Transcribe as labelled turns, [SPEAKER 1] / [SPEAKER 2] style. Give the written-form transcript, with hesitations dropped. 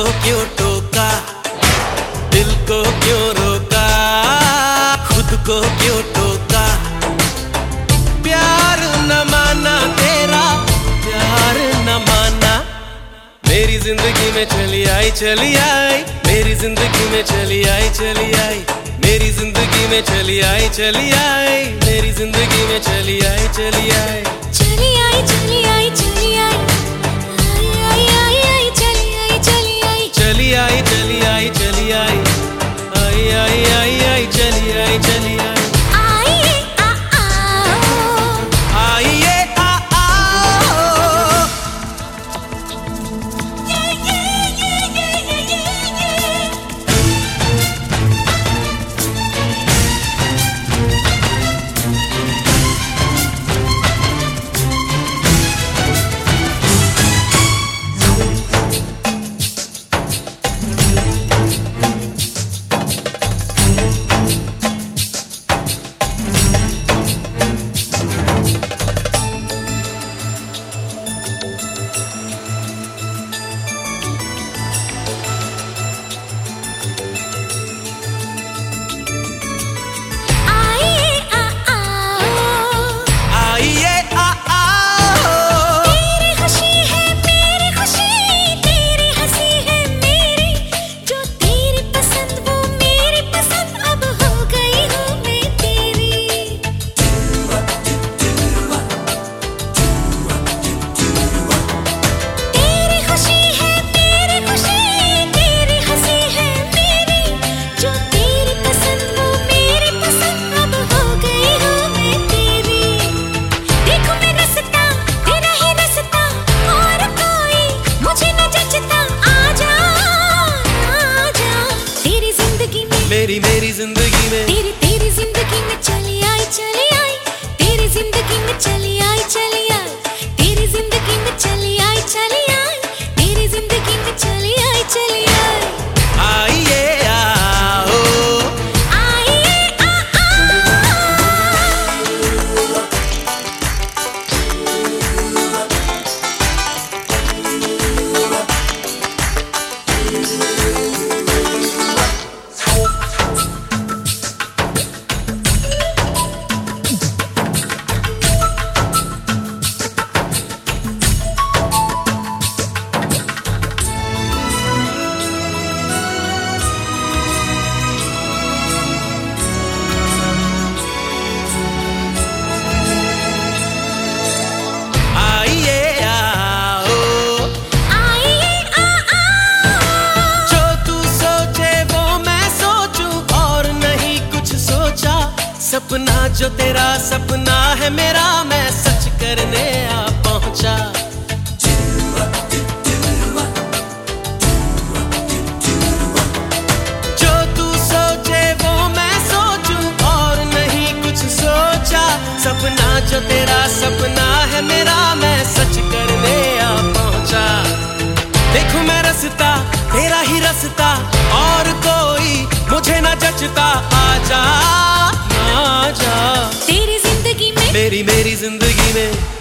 [SPEAKER 1] क्यों टोका, दिल को क्यों रोका, खुद को क्यों टोका। प्यार न माना तेरा, प्यार न माना। मेरी जिंदगी में चली आई, चली आई, मेरी जिंदगी में चली आई, चली आई, मेरी जिंदगी में चली आई, चली आई, मेरी जिंदगी में चली आई, चली आई,
[SPEAKER 2] चली आई, चली आई, चली आई, आई आई आई आई, चली आई, चली आई,
[SPEAKER 1] चली आई, चली आई, चली आई, आई आई आई आई, चली आई, चली आई।
[SPEAKER 2] आइए आ आओ,
[SPEAKER 1] आइए आ आओ,
[SPEAKER 2] ये ये।
[SPEAKER 1] मेरी जिंदगी में,
[SPEAKER 2] तेरी जिंदगी में चली आई, चली आई, तेरी जिंदगी में चली आई, चली आई, तेरी जिंदगी में चली आई, चली आई, तेरी जिंदगी में चली आई, चली आई।
[SPEAKER 1] आइए आओ,
[SPEAKER 2] आइए आ
[SPEAKER 1] सपना जो तेरा सपना है मेरा, मैं सच करने आ पहुंचा। जो तू सोचे वो मैं सोचूं और नहीं कुछ सोचा। सपना जो तेरा सपना है मेरा, मैं सच करने आ पहुंचा। देखूं मैं रास्ता तेरा ही रास्ता, और कोई मुझे न जचता। आजा आजा
[SPEAKER 2] तेरी जिंदगी में,
[SPEAKER 1] मेरी जिंदगी में।